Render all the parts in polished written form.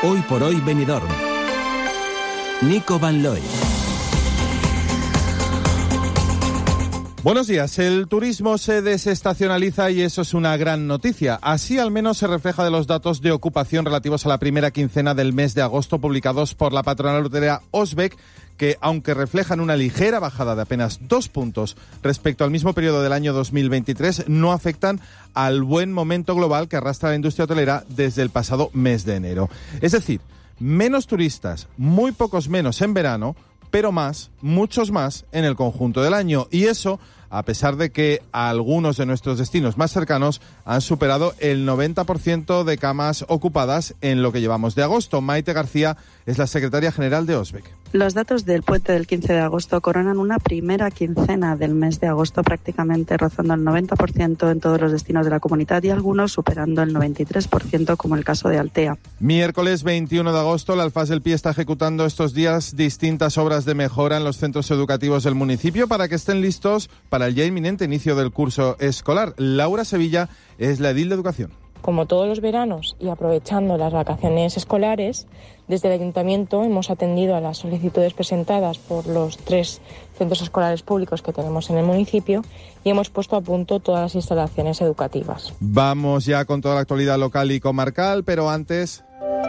Hoy por hoy Benidorm. Nico Van Looy. Buenos días. El turismo se desestacionaliza y eso es una gran noticia. Así al menos se refleja de los datos de ocupación relativos a la primera quincena del mes de agosto publicados por la patronal hotelera Osbeck, que aunque reflejan una ligera bajada de apenas 2 puntos respecto al mismo periodo del año 2023, no afectan al buen momento global que arrastra la industria hotelera desde el pasado mes de enero. Es decir, menos turistas, muy pocos menos en verano, pero más, muchos más en el conjunto del año. Y eso a pesar de que algunos de nuestros destinos más cercanos han superado el 90% de camas ocupadas en lo que llevamos de agosto. Maite García es la secretaria general de Osbeck. Los datos del puente del 15 de agosto coronan una primera quincena del mes de agosto prácticamente rozando el 90% en todos los destinos de la comunidad y algunos superando el 93% como el caso de Altea. Miércoles 21 de agosto, la Alfaz del Pi está ejecutando estos días distintas obras de mejora en los centros educativos del municipio para que estén listos para el ya inminente inicio del curso escolar. Laura Sevilla es la edil de Educación. Como todos los veranos y aprovechando las vacaciones escolares, desde el Ayuntamiento hemos atendido a las solicitudes presentadas por los 3 centros escolares públicos que tenemos en el municipio y hemos puesto a punto todas las instalaciones educativas. Vamos ya con toda la actualidad local y comarcal, pero antes...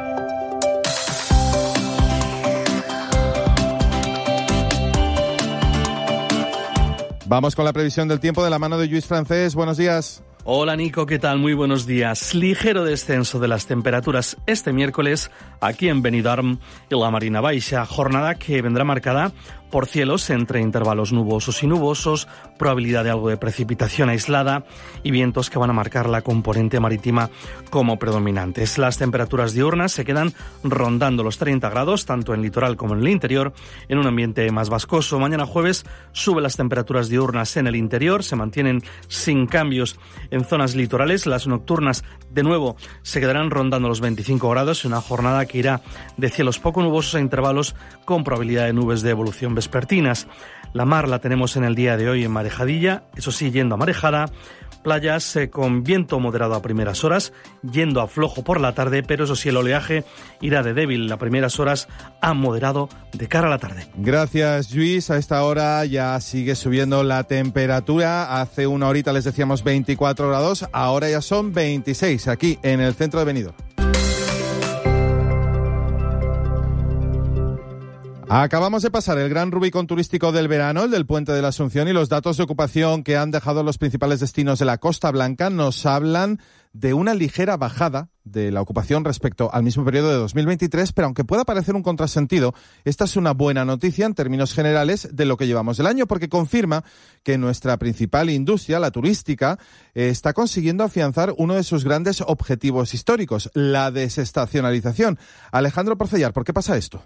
Vamos con la previsión del tiempo de la mano de Lluís Francés. Buenos días. Hola Nico, ¿qué tal? Muy buenos días. Ligero descenso de las temperaturas este miércoles aquí en Benidorm y la Marina Baixa. Jornada que vendrá marcada por cielos entre intervalos nubosos y nubosos, probabilidad de algo de precipitación aislada y vientos que van a marcar la componente marítima como predominantes. Las temperaturas diurnas se quedan rondando los 30 grados, tanto en el litoral como en el interior, en un ambiente más vascoso. Mañana jueves suben las temperaturas diurnas en el interior, se mantienen sin cambios en zonas litorales. Las nocturnas, de nuevo, se quedarán rondando los 25 grados, una jornada que irá de cielos poco nubosos a intervalos con probabilidad de nubes de evolución vespertinas. La mar la tenemos en el día de hoy en marejadilla, eso sí, yendo a marejada. Playas con viento moderado a primeras horas, yendo a flojo por la tarde, pero eso sí, el oleaje irá de débil a primeras horas a moderado de cara a la tarde. Gracias, Lluís. A esta hora ya sigue subiendo la temperatura. Hace una horita les decíamos 24 grados, ahora ya son 26 aquí en el centro de Benidorm. Acabamos de pasar el gran Rubicón turístico del verano, el del Puente de la Asunción, y los datos de ocupación que han dejado los principales destinos de la Costa Blanca nos hablan de una ligera bajada de la ocupación respecto al mismo periodo de 2023, pero aunque pueda parecer un contrasentido, esta es una buena noticia en términos generales de lo que llevamos del año, porque confirma que nuestra principal industria, la turística, está consiguiendo afianzar uno de sus grandes objetivos históricos, la desestacionalización. Alejandro Porcellar, ¿por qué pasa esto?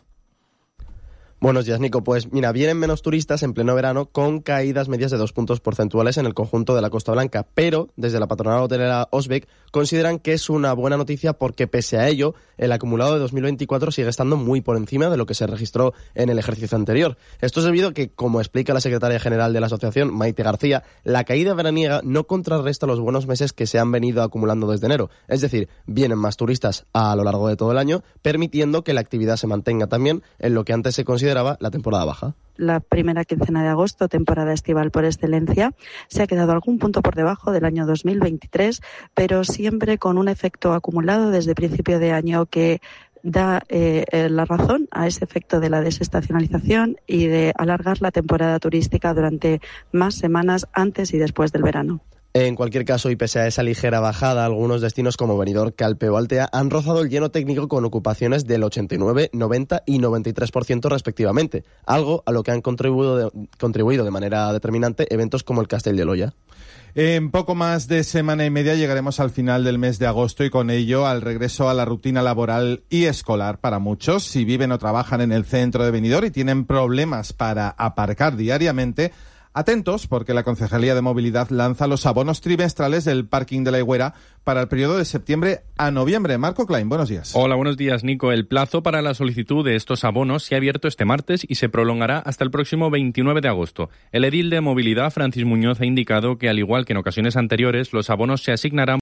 Buenos días, Nico. Pues mira, vienen menos turistas en pleno verano con caídas medias de 2 puntos porcentuales en el conjunto de la Costa Blanca, pero desde la patronal hotelera Osbeck consideran que es una buena noticia porque pese a ello, el acumulado de 2024 sigue estando muy por encima de lo que se registró en el ejercicio anterior. Esto es debido a que, como explica la secretaria general de la asociación, Maite García, la caída veraniega no contrarresta los buenos meses que se han venido acumulando desde enero. Es decir, vienen más turistas a lo largo de todo el año, permitiendo que la actividad se mantenga también en lo que antes se consideraba la temporada baja. La primera quincena de agosto, temporada estival por excelencia, se ha quedado algún punto por debajo del año 2023, pero siempre con un efecto acumulado desde principio de año que da la razón a ese efecto de la desestacionalización y de alargar la temporada turística durante más semanas antes y después del verano. En cualquier caso, y pese a esa ligera bajada, algunos destinos como Benidorm, Calpe o Altea han rozado el lleno técnico con ocupaciones del 89, 90 y 93% respectivamente, algo a lo que han contribuido de manera determinante eventos como el Castell de Loya. En poco más de semana y media llegaremos al final del mes de agosto y con ello al regreso a la rutina laboral y escolar para muchos. Si viven o trabajan en el centro de Benidorm y tienen problemas para aparcar diariamente, atentos, porque la Concejalía de Movilidad lanza los abonos trimestrales del parking de la Higuera para el periodo de septiembre a noviembre. Marco Klein, buenos días. Hola, buenos días, Nico. El plazo para la solicitud de estos abonos se ha abierto este martes y se prolongará hasta el próximo 29 de agosto. El edil de Movilidad, Francis Muñoz, ha indicado que, al igual que en ocasiones anteriores, los abonos se asignarán